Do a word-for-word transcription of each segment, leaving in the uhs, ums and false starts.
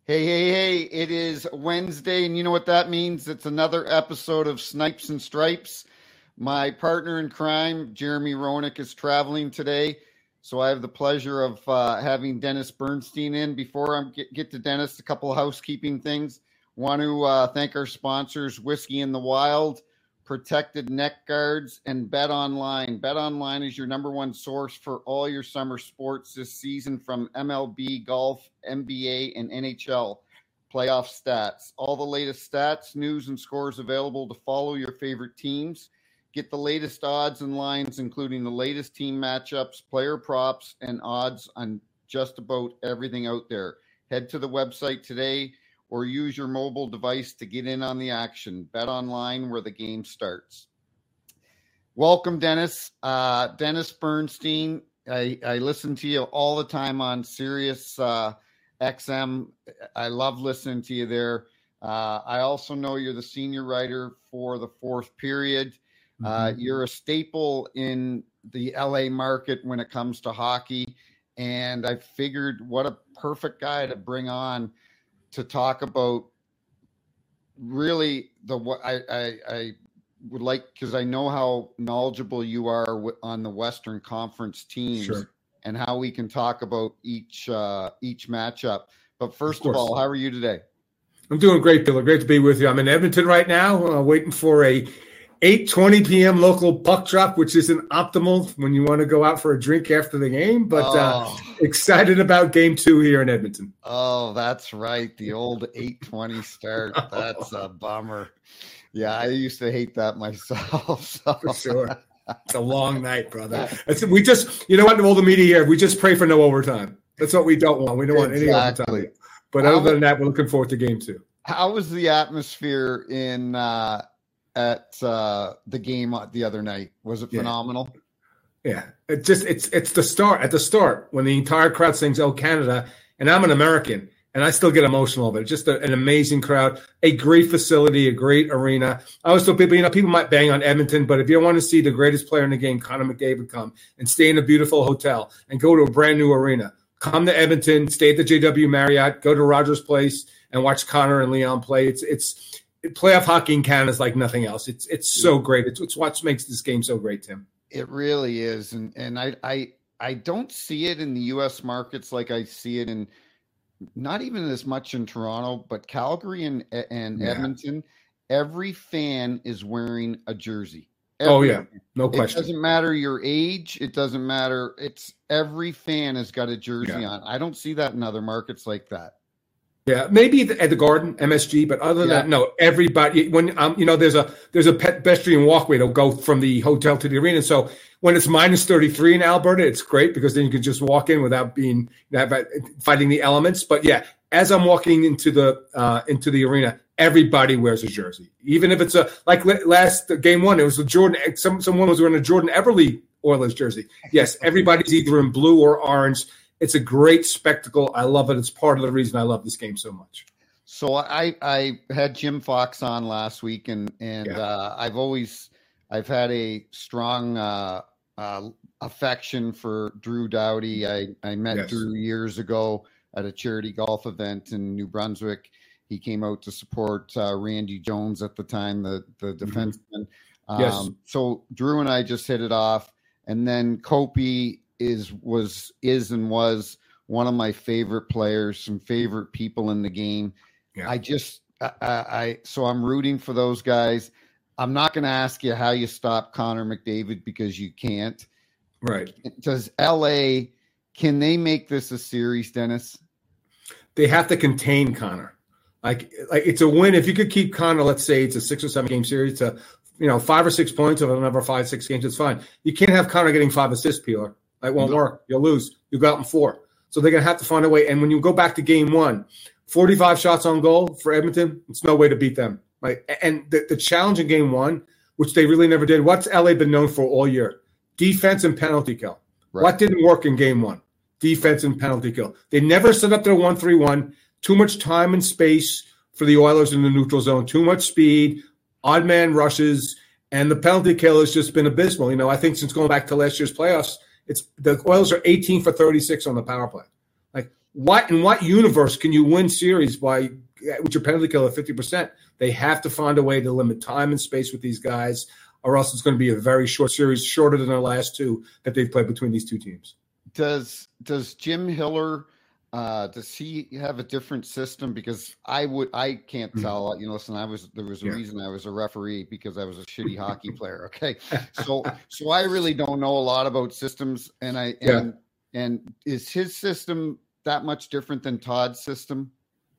Hey, hey, hey, it is Wednesday, and you know what that means? It's another episode of Snipes and Stripes. My partner in crime, Jeremy Roenick, is traveling today, so I have the pleasure of uh, having Dennis Bernstein in. Before I get, get to Dennis, a couple of housekeeping things. Want to uh, thank our sponsors, Whiskey in the Wild, Protected Neck Guards, and Bet Online. Bet Online is your number one source for all your summer sports this season, from M L B, golf, N B A, and N H L playoff stats. All the latest stats, news, and scores available to follow your favorite teams. Get the latest odds and lines, including the latest team matchups, player props, and odds on just about everything out there. Head to the website today or use your mobile device to get in on the action. Bet online, where the game starts. Welcome, Dennis. Uh, Dennis Bernstein. I, I listen to you all the time on Sirius uh, X M. I love listening to you there. Uh, I also know you're the senior writer for the Fourth Period. Mm-hmm. Uh, you're a staple in the L A market when it comes to hockey. And I figured what a perfect guy to bring on to talk about really the what I, I, I would like, because I know how knowledgeable you are on the Western Conference teams. Sure. And how we can talk about each uh, each matchup. But first of, of all, how are you today? I'm doing great, Bill. Great to be with you. I'm in Edmonton right now, uh, waiting for a eight twenty p.m. local puck drop, which isn't optimal when you want to go out for a drink after the game, but oh. uh, excited about game two here in Edmonton. Oh, that's right. The old eight twenty start. That's a bummer. Yeah, I used to hate that myself. So. For sure. It's a long night, brother. It's, we just, you know what, all the media here, we just pray for no overtime. That's what we don't want. We don't exactly. want any overtime. But how, other than that, we're looking forward to game two. How was the atmosphere in uh, at uh, the game the other night? Was it phenomenal? Yeah. yeah. It just it's it's the start at the start when the entire crowd sings "Oh Canada," and I'm an American. And I still get emotional over it. Just a, an amazing crowd, a great facility, a great arena. I always tell people, you know, people might bang on Edmonton, but if you want to see the greatest player in the game, Connor McDavid, come and stay in a beautiful hotel and go to a brand new arena. Come to Edmonton, stay at the J W Marriott, go to Rogers Place and watch Connor and Leon play. It's it's playoff hockey in Canada is like nothing else. It's it's so great. It's, it's what makes this game so great, Tim. It really is, and and I I I don't see it in the U S markets like I see it in. Not even as much in Toronto, but Calgary and and yeah. Edmonton, every fan is wearing a jersey. Every, oh, yeah. No question. It doesn't matter your age. It doesn't matter. It's every fan has got a jersey yeah. on. I don't see that in other markets like that. Yeah, maybe at the Garden, M S G, but other than yeah. that, no. Everybody, when um, you know, there's a there's a pedestrian walkway to go from the hotel to the arena. So when it's minus thirty-three in Alberta, it's great because then you can just walk in without being fighting the elements. But yeah, as I'm walking into the uh, into the arena, everybody wears a jersey, even if it's a like last game one, it was a Jordan. Some someone was wearing a Jordan Everly Oilers jersey. Yes, everybody's either in blue or orange. It's a great spectacle. I love it. It's part of the reason I love this game so much. So I, I had Jim Fox on last week, and and yeah. uh, I've always I've had a strong uh, uh, affection for Drew Doughty. I, I met yes. Drew years ago at a charity golf event in New Brunswick. He came out to support uh, Randy Jones at the time, the the defenseman. Mm-hmm. Yes. Um, so Drew and I just hit it off, and then Kopi is was is and was one of my favorite players, some favorite people in the game. Yeah. I just I, I so I'm rooting for those guys. I'm not going to ask you how you stop Connor McDavid because you can't. Right. Does L A, can they make this a series, Dennis? They have to contain Connor. Like like it's a win if you could keep Connor. Let's say it's a six or seven game series to you know five or six points of another five six games. It's fine. You can't have Connor getting five assists, Peeler. It won't work. You'll lose. You go out in four. So they're going to have to find a way. And when you go back to game one, forty-five shots on goal for Edmonton, it's no way to beat them. Right? And the, the challenge in game one, which they really never did, what's L A been known for all year? Defense and penalty kill. Right. What didn't work in game one? Defense and penalty kill. They never set up their one three one. Too much time and space for the Oilers in the neutral zone. Too much speed, odd man rushes, and the penalty kill has just been abysmal. You know, I think since going back to last year's playoffs, It's the Oilers are eighteen for thirty-six on the power play. Like what in what universe can you win series by with your penalty kill at fifty percent? They have to find a way to limit time and space with these guys, or else it's going to be a very short series, shorter than the last two that they've played between these two teams. Does does Jim Hiller uh, does he have a different system? Because I would I can't Mm-hmm. tell. You know, listen, I was there was a Yeah. reason I was a referee because I was a shitty hockey player. Okay, so so I really don't know a lot about systems, and I Yeah. and and is his system that much different than Todd's system?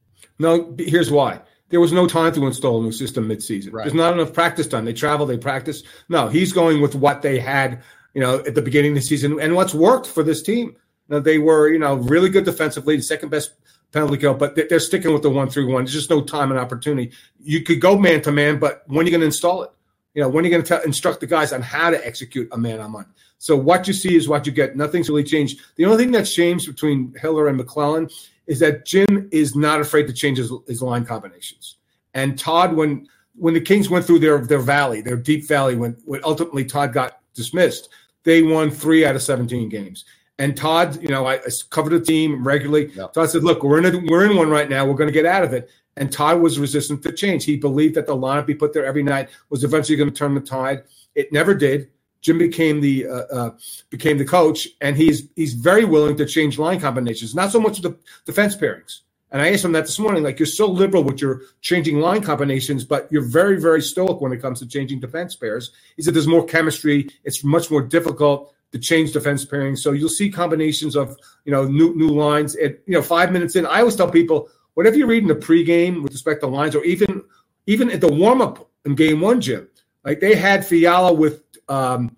No, here's why. There was no time to install a new system midseason. Right. There's not enough practice time. They travel, they practice. No, he's going with what they had, you know, at the beginning of the season and what's worked for this team. Now, they were, you know, really good defensively, the second best penalty kill, but they're sticking with the one three one. There's just no time and opportunity. You could go man to man, but when are you going to install it? You know, when are you going to instruct the guys on how to execute a man on one? So what you see is what you get. Nothing's really changed. The only thing that's changed between Hiller and McClellan is that Jim is not afraid to change his, his line combinations. And Todd, when when the Kings went through their their valley, their deep valley, when, when ultimately Todd got dismissed, they won three out of seventeen games. And Todd, you know, I, I covered the team regularly. Yep. Todd said, look, we're in a, we're in one right now. We're going to get out of it. And Todd was resistant to change. He believed that the lineup he put there every night was eventually going to turn the tide. It never did. Jim became the uh, uh, became the coach, and he's he's very willing to change line combinations, not so much the defense pairings. And I asked him that this morning, like, you're so liberal with your changing line combinations, but you're very, very stoic when it comes to changing defense pairs. He said there's more chemistry. It's much more difficult to change defense pairings. So you'll see combinations of, you know, new new lines at, you know, five minutes in. I always tell people, whatever you read in the pregame with respect to lines, or even even at the warm-up in game one, Jim, like they had Fiala with um,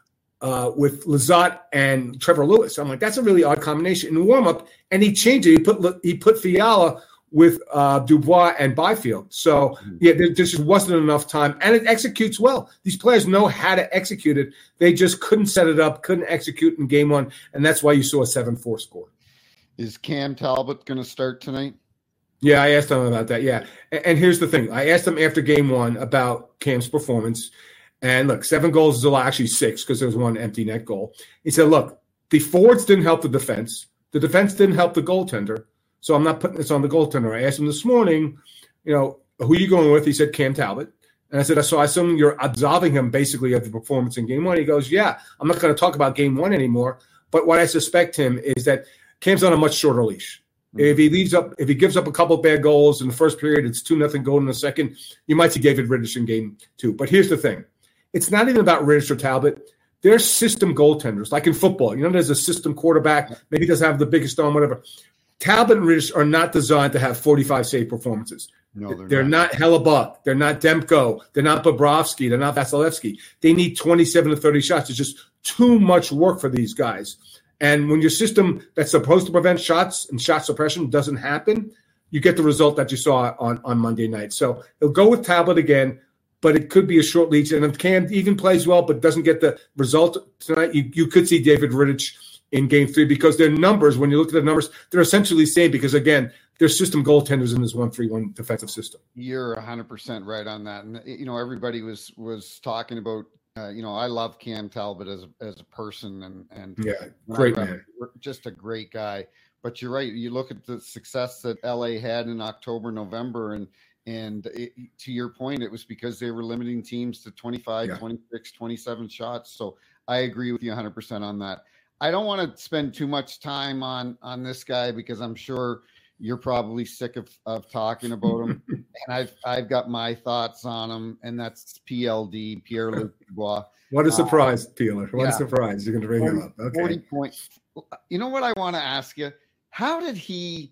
uh, with Lizotte and Trevor Lewis. I'm like, that's a really odd combination in the warm-up, and he changed it. He put he put Fiala with uh, Dubois and Byfield. So, yeah, there just wasn't enough time, and it executes well. These players know how to execute it. They just couldn't set it up, couldn't execute in game one, and that's why you saw a seven four score. Is Cam Talbot going to start tonight? Yeah, I asked him about that. Yeah. And, and here's the thing. I asked him after game one about Cam's performance. And look, seven goals is a lot, actually six, because there was one empty net goal. He said, look, the forwards didn't help the defense. The defense didn't help the goaltender. So I'm not putting this on the goaltender. I asked him this morning, you know, who are you going with? He said Cam Talbot. And I said, so I assume you're absolving him basically of the performance in game one. He goes, yeah, I'm not going to talk about game one anymore. But what I suspect him is that Cam's on a much shorter leash. If he leaves up, if he gives up a couple bad goals in the first period, it's two nothing goal in the second. You might see David Rittich in game two. But here's the thing: it's not even about Rittich or Talbot. They're system goaltenders, like in football. You know, there's a system quarterback. Maybe he doesn't have the biggest arm, whatever. Talbot and Rittich are not designed to have forty-five save performances. No, they're, they're not. not Hellebuck. They're not Demko. They're not Bobrovsky. They're not Vasilevsky. They need twenty-seven to thirty shots. It's just too much work for these guys. And when your system that's supposed to prevent shots and shot suppression doesn't happen, you get the result that you saw on, on Monday night. So he'll go with Talbot again, but it could be a short leash. And if Cam even plays well but doesn't get the result tonight, you, you could see David Rittich in game three, because their numbers, when you look at the numbers, they're essentially the same because, again, they're system goaltenders in this one three one defensive system. You're one hundred percent right on that. And, you know, everybody was was talking about, uh, you know, I love Cam Talbot as, as a person and, and yeah, great man. Just a great guy. But you're right. You look at the success that L A had in October, November, and and it, to your point, it was because they were limiting teams to twenty-five, yeah. twenty-six, twenty-seven shots. So I agree with you one hundred percent on that. I don't want to spend too much time on on this guy because I'm sure you're probably sick of, of talking about him. And I've I've got my thoughts on him, and that's P L D, Pierre-Luc Dubois. What a surprise, uh, Peeler. What yeah. a surprise. You're going to bring forty, him up. Okay. forty points. You know what I want to ask you? How did he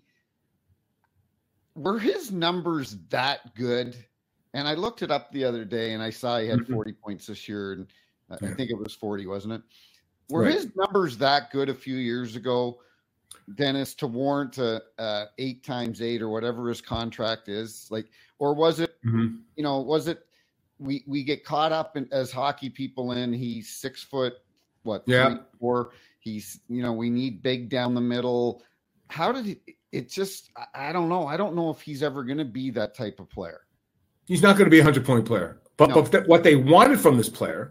– were his numbers that good? And I looked it up the other day, and I saw he had mm-hmm. forty points this year, and I yeah. think it was forty, wasn't it? Were right. his numbers that good a few years ago, Dennis, to warrant a, a eight times eight or whatever his contract is? Like, or was it, mm-hmm. you know, was it we we get caught up in, as hockey people in he's six foot, what, yeah, four? He's, you know, we need big down the middle. How did he? It just, I don't know. I don't know if he's ever going to be that type of player. He's not going to be a hundred point player, but, no. but th- what they wanted from this player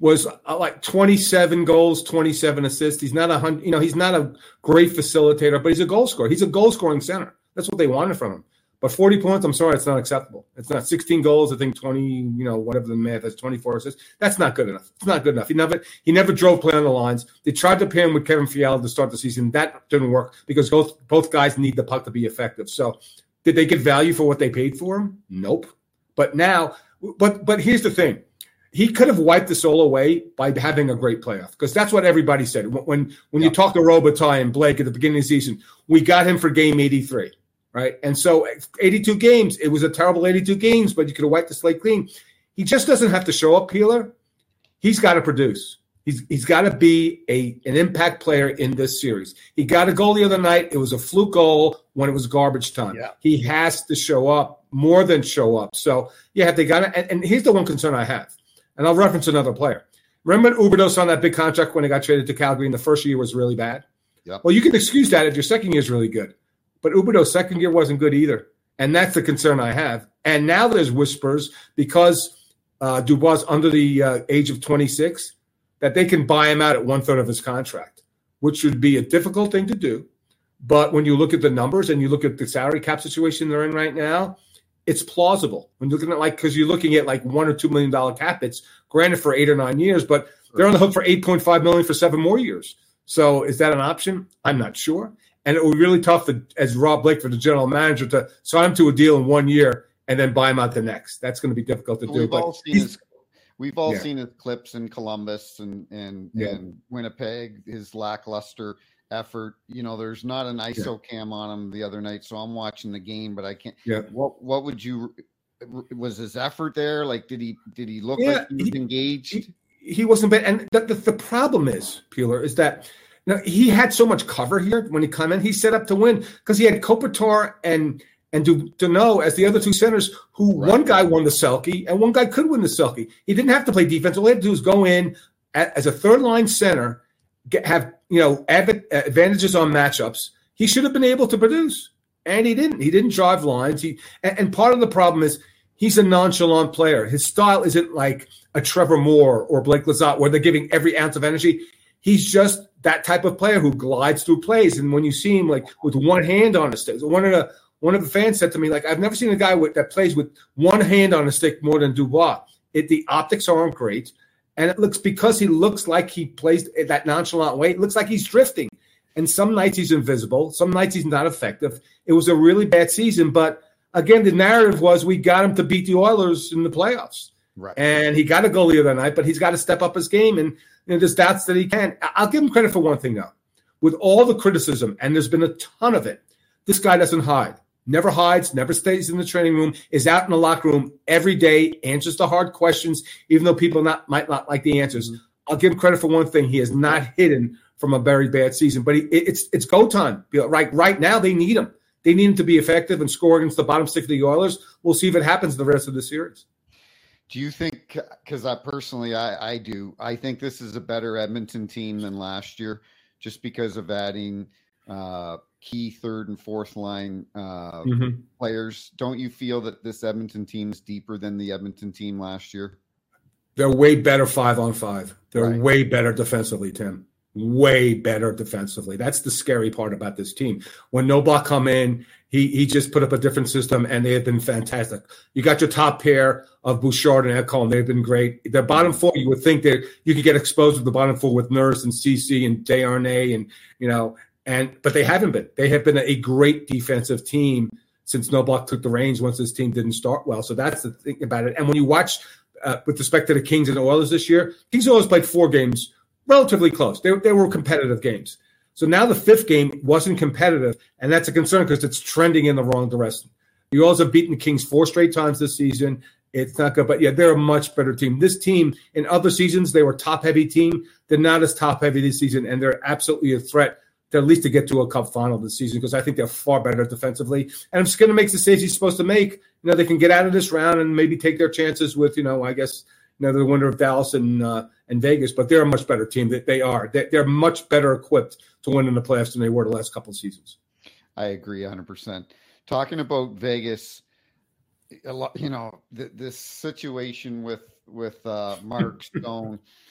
was uh, like twenty-seven goals, twenty-seven assists. He's not a hundred, you know, he's not a great facilitator, but he's a goal scorer. He's a goal scoring center. That's what they wanted from him. But forty points, I'm sorry, it's not acceptable. It's not sixteen goals. I think twenty, you know, whatever the math is, twenty-four assists. That's not good enough. It's not good enough. He never, he never drove play on the lines. They tried to pair him with Kevin Fiala to start the season. That didn't work because both both guys need the puck to be effective. So, did they get value for what they paid for him? Nope. But now, but but here's the thing. He could have wiped this all away by having a great playoff because that's what everybody said. When when yeah. you talk to Robitaille and Blake at the beginning of the season, we got him for game eighty-three. Right. And so eighty-two games, it was a terrible eighty-two games, but you could have wiped the slate clean. He just doesn't have to show up, Peeler. He's got to produce. He's he's got to be a an impact player in this series. He got a goal the other night. It was a fluke goal when it was garbage time. Yeah. He has to show up, more than show up. So, yeah, they got to. And, and here's the one concern I have, and I'll reference another player. Remember Huberdeau on that big contract when he got traded to Calgary and the first year was really bad? Yeah. Well, you can excuse that if your second year is really good. But Huberdeau's second year wasn't good either. And that's the concern I have. And now there's whispers because uh, Dubois under the uh, age of twenty-six that they can buy him out at one-third of his contract, which would be a difficult thing to do. But when you look at the numbers and you look at the salary cap situation they're in right now, it's plausible. When you're looking at like – because you're looking at like one or two million dollars cap hits, granted for eight or nine years, but they're on the hook for eight point five million dollars for seven more years. So is that an option? I'm not sure. And it would be really tough to, as Rob Blake, for the general manager to sign him to a deal in one year and then buy him out the next. That's going to be difficult to do. We've but all seen his, we've all yeah. seen his clips in Columbus and and, yeah. and Winnipeg, his lackluster effort. You know, there's not an I S O yeah. cam on him the other night, so I'm watching the game, but I can't. Yeah. What What would you? Was his effort there? Like, did he did he look yeah, like he was he, engaged? He, he wasn't bad. And the, the, the problem is, Peeler, is that. Now, he had so much cover here when he came in. He set up to win because he had Kopitar and and Danault as the other two centers who right. one guy won the Selke and one guy could win the Selke. He didn't have to play defense. All he had to do was go in at, as a third-line center, get, have you know adv- advantages on matchups. He should have been able to produce, and he didn't. He didn't drive lines. He and, and part of the problem is he's a nonchalant player. His style isn't like a Trevor Moore or Blake Lizotte where they're giving every ounce of energy. He's just that type of player who glides through plays. And when you see him like with one hand on a stick, one of the one of the fans said to me, like, I've never seen a guy with, that plays with one hand on a stick more than Dubois. It, the optics aren't great. And it looks because he looks like he plays that nonchalant way, it looks like he's drifting. And some nights he's invisible. Some nights he's not effective. It was a really bad season. But again, the narrative was we got him to beat the Oilers in the playoffs. Right. And he got a goal the other night, but he's got to step up his game. And you know, there's doubts that he can. I'll give him credit for one thing, though. With all the criticism, and there's been a ton of it, this guy doesn't hide. Never hides, never stays in the training room, is out in the locker room every day, answers the hard questions, even though people not might not like the answers. Mm-hmm. I'll give him credit for one thing. He is not hidden from a very bad season. But he, it's it's go time. Right, right now, they need him. They need him to be effective and score against the bottom six of the Oilers. We'll see if it happens the rest of the series. Do you think, because I personally, I, I do, I think this is a better Edmonton team than last year just because of adding uh, key third and fourth line uh, mm-hmm. players. Don't you feel that this Edmonton team is deeper than the Edmonton team last year? They're way better five on five. They're right. way better defensively, Tim. Way better defensively. That's the scary part about this team. When Knoblauch come in, he he just put up a different system, and they have been fantastic. You got your top pair of Bouchard and Ekholm. They've been great. Their bottom four, you would think that you could get exposed with the bottom four with Nurse and C C and Desharnais, and you know, and but they haven't been. They have been a great defensive team since Knoblauch took the reins. Once this team didn't start well, so that's the thing about it. And when you watch uh, with respect to the Kings and Oilers this year, Kings and Oilers played four games. Relatively close. They, they were competitive games. So now the fifth game wasn't competitive, and that's a concern because it's trending in the wrong direction. The Oilers have beaten the Kings four straight times this season. It's not good, but yeah, they're a much better team. This team, in other seasons, they were a top-heavy team. They're not as top-heavy this season, and they're absolutely a threat to at least to get to a cup final this season because I think they're far better defensively. And if Skinner makes the saves he's supposed to make, you know, they can get out of this round and maybe take their chances with, you know, I guess, you know, the winner of Dallas and uh, and Vegas, but they're a much better team. That they are. They're much better equipped to win in the playoffs than they were the last couple of seasons. I agree one hundred percent. Talking about Vegas, a lot, you know, th- this situation with with uh, Mark Stone,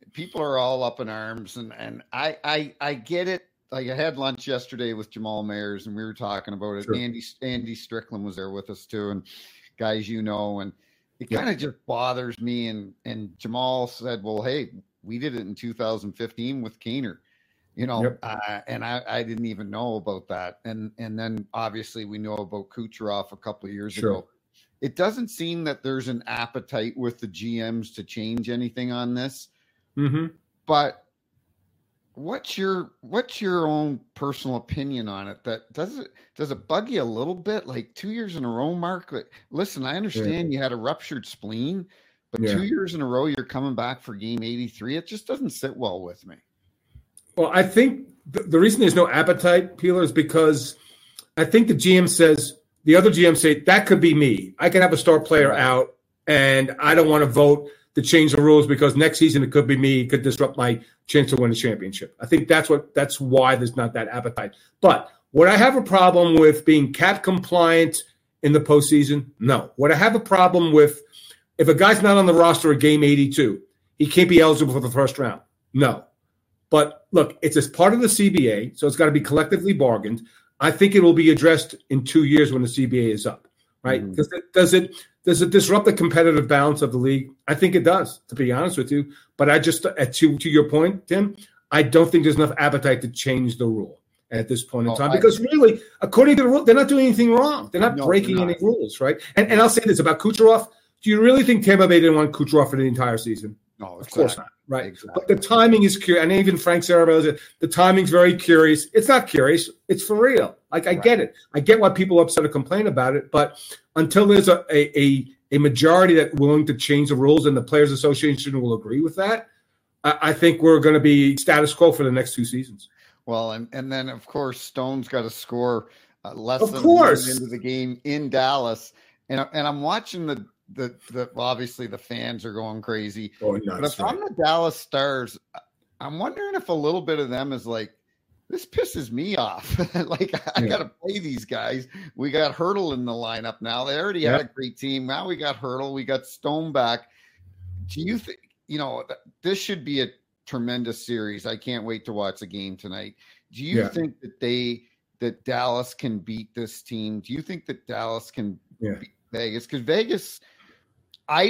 people are all up in arms, and and I I I get it. Like I had lunch yesterday with Jamal Mayers, and we were talking about it. Sure. Andy Andy Strickland was there with us too, and guys, you know, and it Yeah. kind of just bothers me. And and Jamal said, "Well, hey, we did it in two thousand fifteen with Kaner." You know, Yep. uh, and I, I didn't even know about that. And and then obviously we know about Kucherov a couple of years Sure. ago. It doesn't seem that there's an appetite with the G Ms to change anything on this. Mm-hmm. But what's your what's your own personal opinion on it? That does it does it bug you a little bit? Like two years in a row, Mark. Like, listen, I understand you had a ruptured spleen, but Yeah. two years in a row you're coming back for game eighty-three. It just doesn't sit well with me. Well, I think the, the reason there's no appetite, Peeler, is because I think the G M says, the other G M say, that could be me. I can have a star player out, and I don't want to vote to change the rules because next season it could be me. It could disrupt my chance to win a championship. I think that's what that's why there's not that appetite. But would I have a problem with being cap compliant in the postseason? No. Would I have a problem with if a guy's not on the roster at game eighty-two, he can't be eligible for the first round? No. But look, it's as part of the C B A, so it's got to be collectively bargained. I think it will be addressed in two years when the C B A is up, right? Mhm. Does it, does it does it disrupt the competitive balance of the league? I think it does, to be honest with you. But I just, uh, to to your point, Tim, I don't think there's enough appetite to change the rule at this point in Oh, time I- because really, according to the rule, they're not doing anything wrong. They're not No, breaking they're not. any rules, right? And and I'll say this about Kucherov. Do you really think Tampa Bay didn't want Kucherov for the entire season? No, Of course not, right? Exactly. But the timing is curious. And even Frank Saravelli said the timing's very curious. It's not curious. It's for real. Like, I Right. get it. I get why people are upset or complain about it. But until there's a, a, a, a majority that's willing to change the rules and the Players Association will agree with that, I, I think we're going to be status quo for the next two seasons. Well, and, and then, of course, Stone's got to score uh, less Of than course. a minute into the game in Dallas. And, and I'm watching the, the, the, well, obviously the fans are going crazy. Oh, But nuts, if I'm right. the Dallas Stars, I'm wondering if a little bit of them is like, this pisses me off. Like, I Yeah. got to play these guys. We got Hurdle in the lineup now. They already had a Yeah. great team. Now we got Hurdle. We got Stone back. Do you think, you know, th- this should be a tremendous series. I can't wait to watch the game tonight. Do you Yeah. think that they, that Dallas can beat this team? Do you think that Dallas can Yeah. beat Vegas? Because Vegas, I,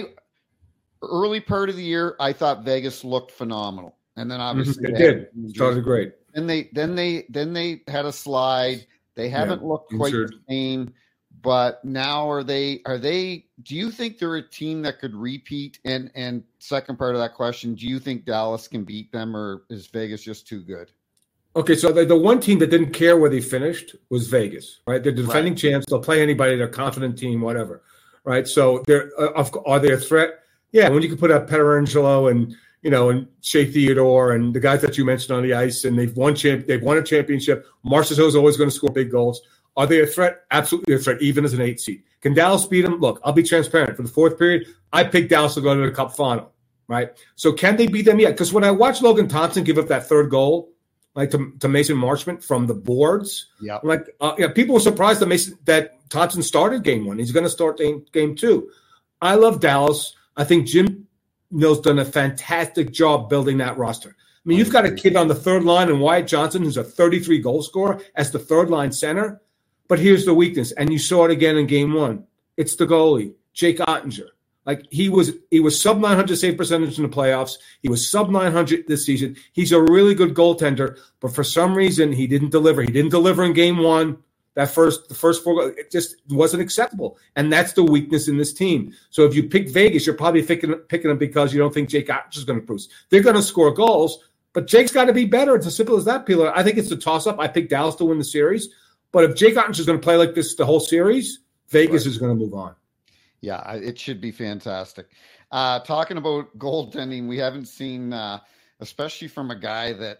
early part of the year, I thought Vegas looked phenomenal. And then obviously It they did. had injuries. Started great. Then they then they then they had a slide. They haven't looked quite injured. the same, but now are they are they do you think they're a team that could repeat? And and second part of that question, do you think Dallas can beat them, or is Vegas just too good? Okay, so the, the one team that didn't care where they finished was Vegas, right? They're the defending Right. champs. They'll play anybody. They're a confident team, whatever, right? So they're uh, of- are they a threat? Yeah, when you can put up Petrangelo and you know and Shea Theodore and the guys that you mentioned on the ice, and they've won champ, they've won a championship. Marchessault is always going to score big goals. Are they a threat? Absolutely a threat, even as an eight seed. Can Dallas beat them? Look, I'll be transparent. For the fourth period, I picked Dallas to go to the Cup final, right? So can they beat them? Yeah, because when I watched Logan Thompson give up that third goal, like to, to Mason Marchment from the boards, Yeah. I'm like uh, yeah, people were surprised that Mason that Thompson started game one. He's going to start game, game two. I love Dallas. I think Jim Mill's done a fantastic job building that roster. I mean, you've got a kid on the third line and Wyatt Johnson, who's a thirty-three goal scorer as the third line center. But here's the weakness, and you saw it again in game one. It's the goalie, Jake Ottinger. Like he was, he was sub nine hundred save percentage in the playoffs. He was sub nine hundred this season. He's a really good goaltender, but for some reason he didn't deliver. He didn't deliver in game one. That first, the first four, it just wasn't acceptable, and that's the weakness in this team. So if you pick Vegas, you're probably picking picking them because you don't think Jake Ottinger is going to produce. They're going to score goals, but Jake's got to be better. It's as simple as that, Peeler. I think it's a toss up. I picked Dallas to win the series, but if Jake Ottinger is going to play like this the whole series, Vegas Right. is going to move on. Yeah, I- it should be fantastic. Uh, talking about goaltending, we haven't seen, uh, especially from a guy that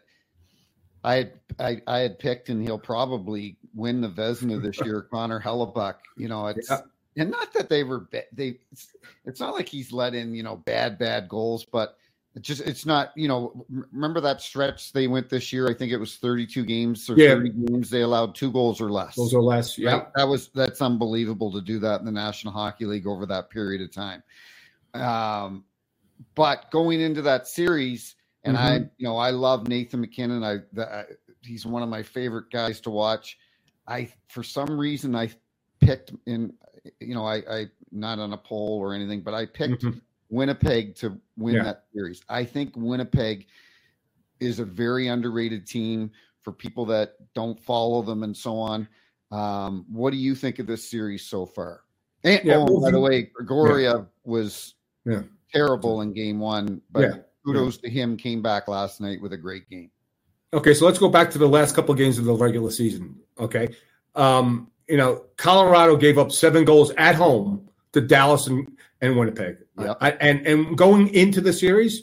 I had I, I had picked, and he'll probably win the Vezina this year, Connor Hellebuck. You know, it's Yeah. and not that they were ba- they. It's, it's not like he's let in you know bad bad goals, but it just it's not you know. m- Remember that stretch they went this year? I think it was thirty-two games or Yeah. thirty games. They allowed two goals or less. Those are less. Yeah. Right? That was that's unbelievable to do that in the National Hockey League over that period of time. Um, but going into that series, And Mm-hmm. I, you know, I love Nathan MacKinnon. I, the, I he's one of my favorite guys to watch. I, for some reason, I picked in, you know, I, I not on a poll or anything, but I picked mm-hmm. Winnipeg to win yeah. that series. I think Winnipeg is a very underrated team for people that don't follow them and so on. Um, what do you think of this series so far? And, yeah, oh, well, by the way, Gregoria yeah. was yeah. terrible in game one, but yeah. kudos yeah. to him, came back last night with a great game. Okay, so let's go back to the last couple of games of the regular season. Okay. Um, you know, Colorado gave up seven goals at home to Dallas and, and Winnipeg. Yep. I, and and going into the series,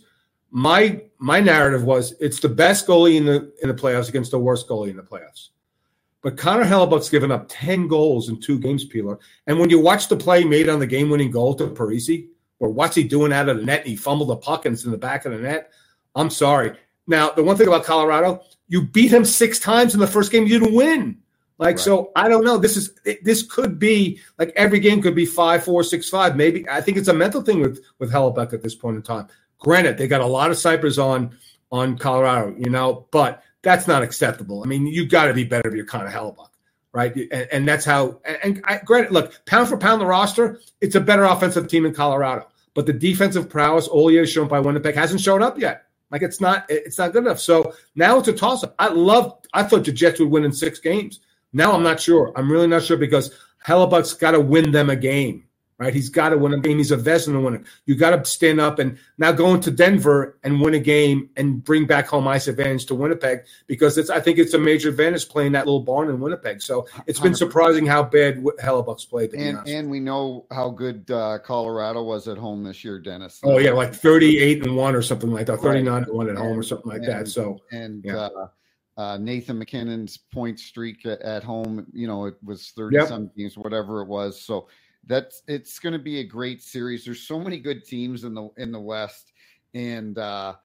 my my narrative was it's the best goalie in the in the playoffs against the worst goalie in the playoffs. But Connor Hellebuyck's given up ten goals in two games, Peeler. And when you watch the play made on the game-winning goal to Parisi, or what's he doing out of the net, and he fumbled the puck and it's in the back of the net, I'm sorry. Now, the one thing about Colorado, you beat him six times in the first game, you didn't win. Like, right. So I don't know. This is this could be like every game could be five, four, six, five. Maybe I think it's a mental thing with with Hellebuyck at this point in time. Granted, they got a lot of snipers on on Colorado, you know, but that's not acceptable. I mean, you got to be better if you're Connor Hellebuyck, right? And, and that's how. And, and I, granted, look, pound for pound the roster, it's a better offensive team in Colorado, but the defensive prowess Ollier shown by Winnipeg hasn't shown up yet. Like it's not it's not good enough. So now it's a toss up. I love. I thought the Jets would win in six games. Now I'm not sure. I'm really not sure because Hellebuyck's got to win them a game, right? He's got to win a game. He's a veteran winner. You got to stand up and now go into Denver and win a game and bring back home ice advantage to Winnipeg because it's. I think it's a major advantage playing that little barn in Winnipeg. So it's been surprising how bad Hellebuyck's played. To and and we know how good uh, Colorado was at home this year, Dennis. Oh yeah, like thirty-eight and one or something like that, thirty-nine and one at home or something like and, that. So and. Yeah. Uh, Uh, Nathan MacKinnon's point streak at, at home, you know, it was thirty yep. some games, whatever it was. So that's, it's going to be a great series. There's so many good teams in the, in the West. And, uh,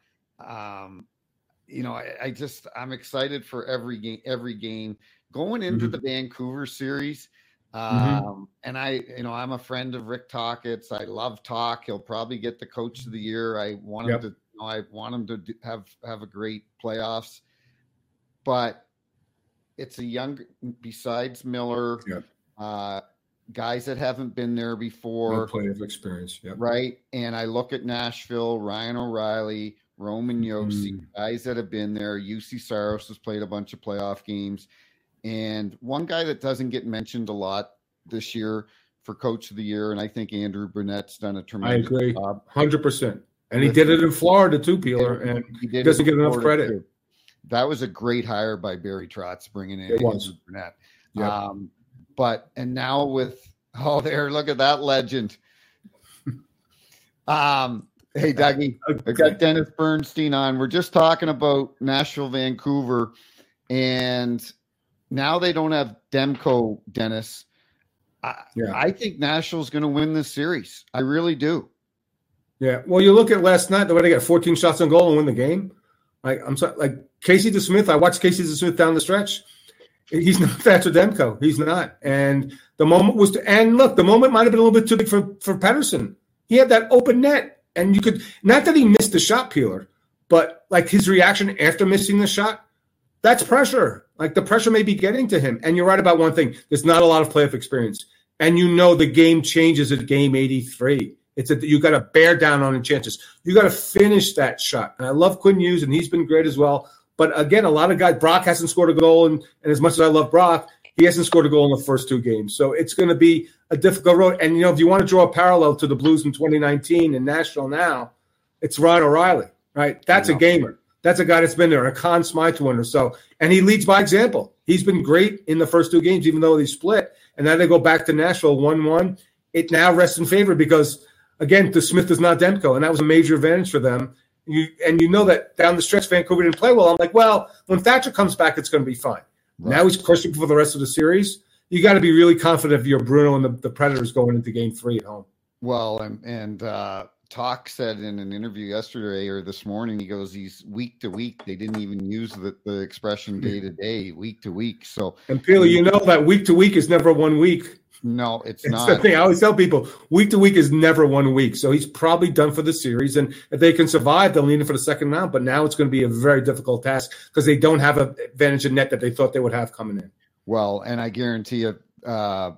um, you know, I, I just, I'm excited for every game, every game going into mm-hmm. the Vancouver series. Um, mm-hmm. and I, you know, I'm a friend of Rick Tocchet's. I love Talk. He'll probably get the coach of the year. I want him yep. to, you know, I want him to have, have a great playoffs. But it's a young, besides Miller, yeah. uh, guys that haven't been there before. No plenty of experience, yeah. Right? And I look at Nashville, Ryan O'Reilly, Roman Josi, mm. guys that have been there. U C Saros has played a bunch of playoff games. And one guy that doesn't get mentioned a lot this year for Coach of the Year, and I think Andrew Burnett's done a tremendous I agree, job. one hundred percent. And he did it in Florida too, Peeler, and he, he doesn't get enough credit. Too. That was a great hire by Barry Trotz bringing in Andrew Burnett. Yep. Um, but and now with oh there, look at that legend. um, hey Dougie, okay. I got Dennis Bernstein on. We're just talking about Nashville, Vancouver, and now they don't have Demko, Dennis. I, yeah. I think Nashville's going to win this series. I really do. Yeah. Well, you look at last night, the way they got fourteen shots on goal and win the game. Like I'm sorry, like Casey DeSmith. I watched Casey DeSmith down the stretch. He's not Thatcher Demko. He's not. And the moment was to, and look, the moment might have been a little bit too big for, for Pettersson. He had that open net. And you could, not that he missed the shot, Peeler, but like his reaction after missing the shot, that's pressure. Like the pressure may be getting to him. And you're right about one thing. There's not a lot of playoff experience. And you know the game changes at game eighty-three. It's a, you got to bear down on the chances. You got to finish that shot. And I love Quinn Hughes, and he's been great as well. But again, a lot of guys, Brock hasn't scored a goal, and, and as much as I love Brock, he hasn't scored a goal in the first two games. So it's going to be a difficult road. And, you know, if you want to draw a parallel to the Blues in twenty nineteen and Nashville now, it's Ryan O'Reilly, right? That's a gamer. That's a guy that's been there, a Conn Smythe winner. So, and he leads by example. He's been great in the first two games, even though they split. And now they go back to Nashville one one. It now rests in favor because – again, the Smith is not Demko, and that was a major advantage for them. You and you know that down the stretch, Vancouver didn't play well. I'm like, well, when Thatcher comes back, it's going to be fine. Right. Now he's crushing for the rest of the series. You got to be really confident if you're Bruno and the, the Predators going into game three at home. Well, and and uh, Talk said in an interview yesterday or this morning, he goes, he's week to week. They didn't even use the, the expression day to day, week to week. So, and Peely, you know that week to week is never one week. No, it's, it's not. The thing I always tell people, week to week is never one week. So he's probably done for the series. And if they can survive, they'll need him for the second round. But now it's going to be a very difficult task because they don't have an advantage in net that they thought they would have coming in. Well, and I guarantee you, uh,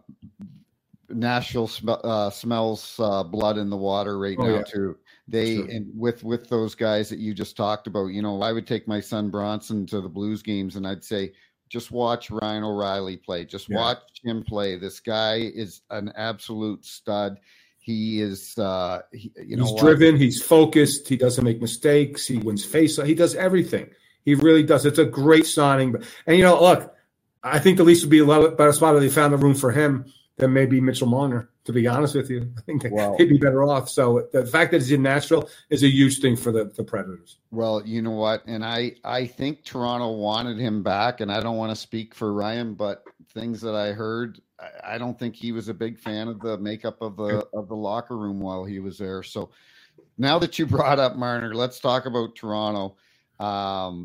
Nashville sm- uh, smells uh, blood in the water right oh, now yeah. too. They sure. and with with those guys that you just talked about, you know, I would take my son Bronson to the Blues games, and I'd say, just watch Ryan O'Reilly play. Just yeah. watch him play. This guy is an absolute stud. He is, uh, he, you know, he's driven. He's focused. He doesn't make mistakes. He wins face. He does everything. He really does. It's a great signing. And you know, look, I think the Leafs would be a lot better spot if they found the room for him than maybe Mitchell Marner, to be honest with you. I think well, they'd be better off. So the fact that he's in Nashville is a huge thing for the, the Predators. Well, you know what? And I, I think Toronto wanted him back, and I don't want to speak for Ryan, but things that I heard, I, I don't think he was a big fan of the makeup of the of the locker room while he was there. So now that you brought up Marner, let's talk about Toronto. Um,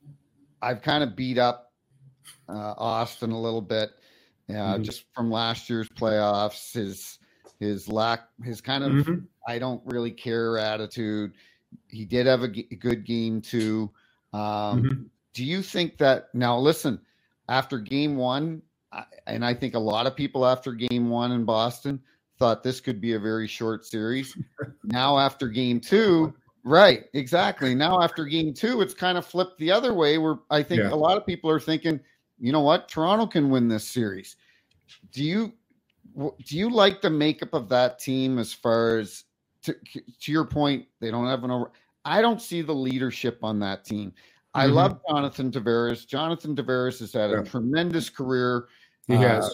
I've kind of beat up uh, Austin a little bit. Yeah, mm-hmm. just from last year's playoffs, his his lack, his kind of mm-hmm. I don't really care attitude. He did have a, g- a good game too. Um, mm-hmm. Do you think that now? Listen, after game one, I, and I think a lot of people after game one in Boston thought this could be a very short series. Now after game two, right? Exactly. Now after game two, it's kind of flipped the other way. Where I think yeah. a lot of people are thinking, you know what, Toronto can win this series. Do you do you like the makeup of that team as far as to, to your point? They don't have an over. I don't see the leadership on that team. I mm-hmm. love Jonathan Tavares. Jonathan Tavares has had a yeah. tremendous career. He uh, has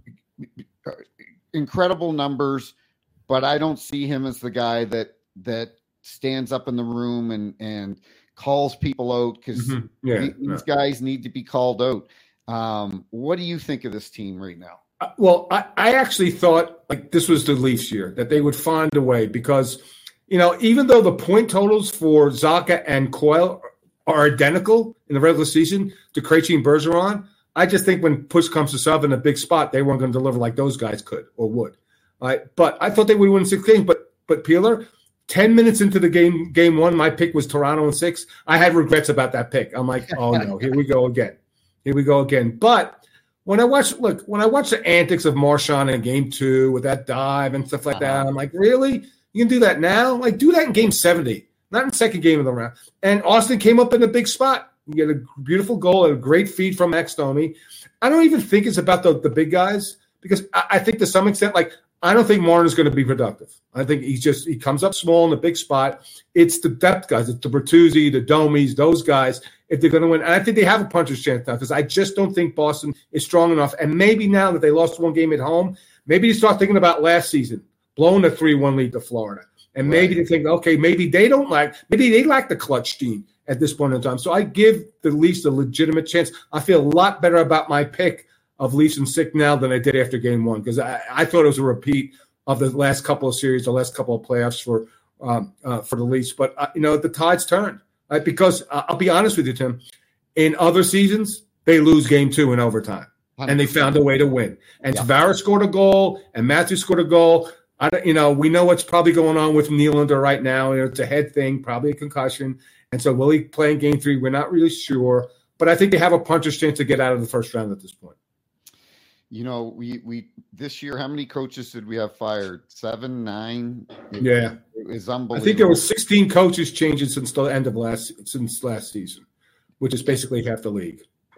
incredible numbers, but I don't see him as the guy that that stands up in the room and and calls people out because mm-hmm. yeah, these yeah. guys need to be called out. Um, what do you think of this team right now? Uh, well, I, I actually thought like this was the Leafs year, that they would find a way because, you know, even though the point totals for Zacha and Coyle are identical in the regular season to Krejci and Bergeron, I just think when push comes to shove in a big spot, they weren't going to deliver like those guys could or would. Right? But I thought they would win six games. But but Peeler, ten minutes into the game, game one, my pick was Toronto in six. I had regrets about that pick. I'm like, oh no, here we go again. Here we go again. But when I watch, look, when I watch the antics of Marchand in game two with that dive and stuff like that, I'm like, really? You can do that now? Like, do that in game seventy, not in the second game of the round. And Austin came up in a big spot. You get a beautiful goal and a great feed from Max Domi. I don't even think it's about the, the big guys because I, I think to some extent, like, I don't think Martin's going to be productive. I think he's just he comes up small in a big spot. It's the depth guys. It's the Bertuzzi, the Domis, those guys, if they're going to win. And I think they have a puncher's chance now because I just don't think Boston is strong enough. And maybe now that they lost one game at home, maybe you start thinking about last season, blowing a three one lead to Florida. And maybe right. they think, okay, maybe they don't like – maybe they lack the clutch team at this point in time. So I give the Leafs a legitimate chance. I feel a lot better about my pick of Leafs and sick now than I did after game one because I, I thought it was a repeat of the last couple of series, the last couple of playoffs for um, uh, for the Leafs. But, uh, you know, the tide's turned right? because uh, I'll be honest with you, Tim, in other seasons, they lose game two in overtime, and they found a way to win. And yeah. Tavares scored a goal, and Matthews scored a goal. I don't, you know, we know what's probably going on with Nylander right now. You know, it's a head thing, probably a concussion. And so will he play in game three? We're not really sure. But I think they have a puncher's chance to get out of the first round at this point. You know, we we this year, how many coaches did we have fired? Seven, nine? It, yeah, it was unbelievable. I think there were sixteen coaches changing since the end of last since last season, which is basically half the league.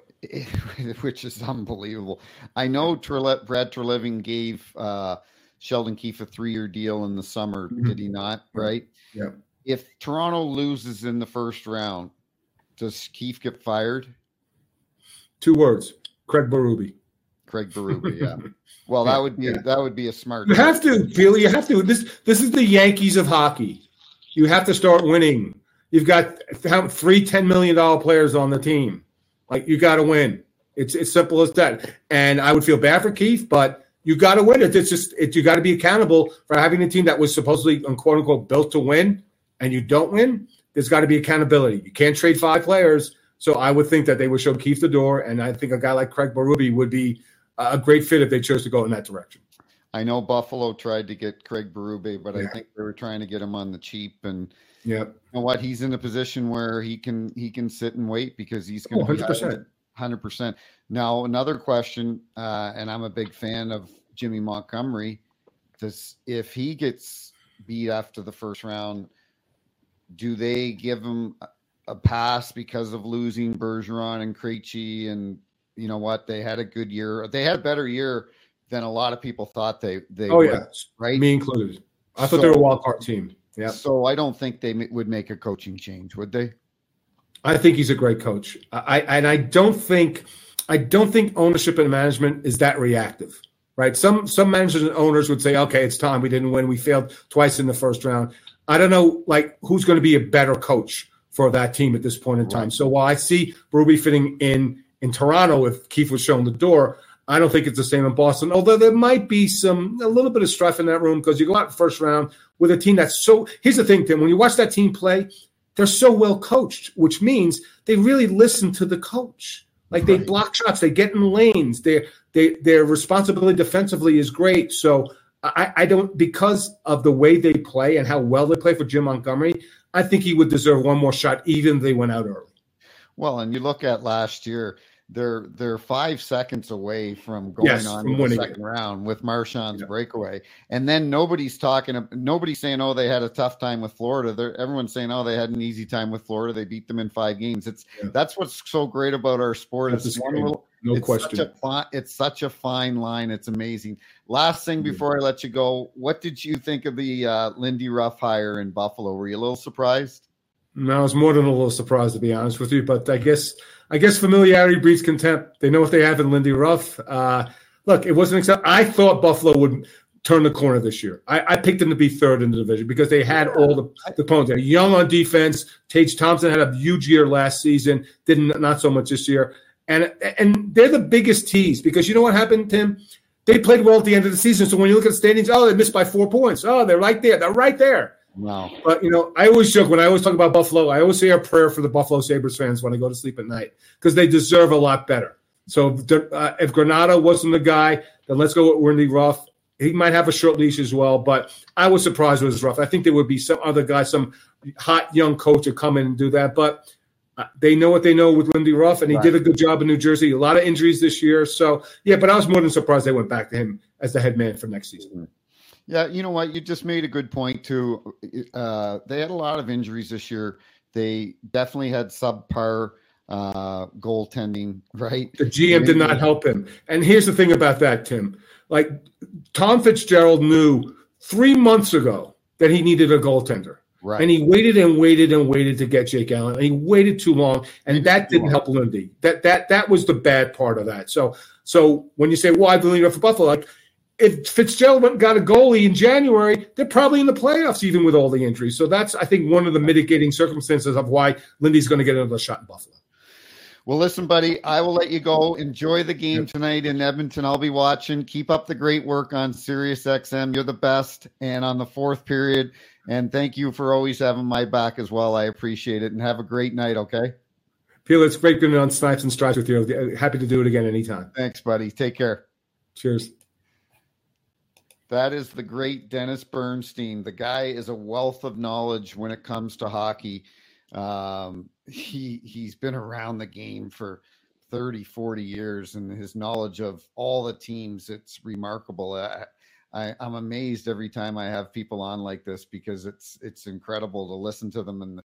Which is unbelievable. I know Trele- Brad Treliving gave uh, Sheldon Keefe a three-year deal in the summer. Mm-hmm. Did he not? Right? Yeah. If Toronto loses in the first round, does Keefe get fired? Two words: Craig Berube. Craig Berube, yeah. Well, that would be yeah. that would be a smart. You have to, Billy. You have to. This this is the Yankees of hockey. You have to start winning. You've got three ten million dollar players on the team. Like you got to win. It's it's simple as that. And I would feel bad for Keefe, but You got to win it. It's just it, you got to be accountable for having a team that was supposedly, quote unquote, built to win, and you don't win. There's got to be accountability. You can't trade five players. So I would think that they would show Keith the door, and I think a guy like Craig Berube would be a great fit if they chose to go in that direction. I know Buffalo tried to get Craig Berube, but yeah. I think they were trying to get him on the cheap. And yeah, you know what? He's in a position where he can he can sit and wait because he's going to oh, be one hundred percent. Now, another question, uh, and I'm a big fan of Jimmy Montgomery. Does if he gets beat after the first round, do they give him a pass because of losing Bergeron and Krejci? And you know what? They had a good year. They had a better year than a lot of people thought they they oh would, yeah right, me included. I thought so, they were a wild card team. Yeah, so I don't think they would make a coaching change, would they? I think he's a great coach. I and I don't think I don't think ownership and management is that reactive, right? Some some managers and owners would say, okay, it's time. We didn't win. We failed twice in the first round. I don't know, like who's going to be a better coach for that team at this point in time. Right. So while I see Berube fitting in in Toronto, if Keith was shown the door, I don't think it's the same in Boston, although there might be some a little bit of strife in that room because you go out first round with a team that's so – here's the thing, Tim. When you watch that team play, they're so well coached, which means they really listen to the coach. Like they right. block shots. They get in lanes. Their they, their responsibility defensively is great. So I, I don't – because of the way they play and how well they play for Jim Montgomery, I think he would deserve one more shot even if they went out early. Well, and you look at last year – They're they're five seconds away from going yes, on from to the winning second it. round with Marchand's yeah. breakaway, and then nobody's talking. Nobody's saying, "Oh, they had a tough time with Florida." They're, everyone's saying, "Oh, they had an easy time with Florida. They beat them in five games." It's yeah. that's what's so great about our sport. That's it's one great. little, no it's question. Such a, it's such a fine line. It's amazing. Last thing before I let you go, what did you think of the uh, Lindy Ruff hire in Buffalo? Were you a little surprised? No, I was more than a little surprised, to be honest with you. But I guess I guess familiarity breeds contempt. They know what they have in Lindy Ruff. Uh, look, it wasn't accept- I thought Buffalo would turn the corner this year. I, I picked them to be third in the division because they had all the, the opponents. They're young on defense. Tage Thompson had a huge year last season, didn't not so much this year. And and they're the biggest tease because you know what happened, Tim? They played well at the end of the season. So when you look at the standings, oh, they missed by four points. Oh, they're right there. They're right there. Wow. But, you know, I always joke when I always talk about Buffalo, I always say a prayer for the Buffalo Sabres fans when I go to sleep at night because they deserve a lot better. So uh, if Granato wasn't the guy, then let's go with Lindy Ruff. He might have a short leash as well, but I was surprised with his Ruff. I think there would be some other guy, some hot young coach to come in and do that. But uh, they know what they know with Lindy Ruff, and he right. did a good job in New Jersey. A lot of injuries this year. So, yeah, but I was more than surprised they went back to him as the head man for next season. Yeah, you know what? You just made a good point, too. Uh, they had a lot of injuries this year. They definitely had subpar uh, goaltending, right? The G M did not help him. And here's the thing about that, Tim. Like, Tom Fitzgerald knew three months ago that he needed a goaltender. Right. And he waited and waited and waited to get Jake Allen. And he waited too long, and that didn't help Lindy. That that that was the bad part of that. So so when you say, well, I believe for Buffalo, like, if Fitzgerald went and got a goalie in January, they're probably in the playoffs even with all the injuries. So that's, I think, one of the mitigating circumstances of why Lindy's going to get another shot in Buffalo. Well, listen, buddy, I will let you go. Enjoy the game tonight in Edmonton. I'll be watching. Keep up the great work on Sirius X M. You're the best. And on the fourth period. And thank you for always having my back as well. I appreciate it. And have a great night, okay? Peel, it's great being on Snipes and Stripes with you. Happy to do it again anytime. Thanks, buddy. Take care. Cheers. That is the great Dennis Bernstein. The guy is a wealth of knowledge when it comes to hockey. Um, he, he's been around the game for thirty, forty years, and his knowledge of all the teams, it's remarkable. I, I, I'm amazed every time I have people on like this because it's it's incredible to listen to them and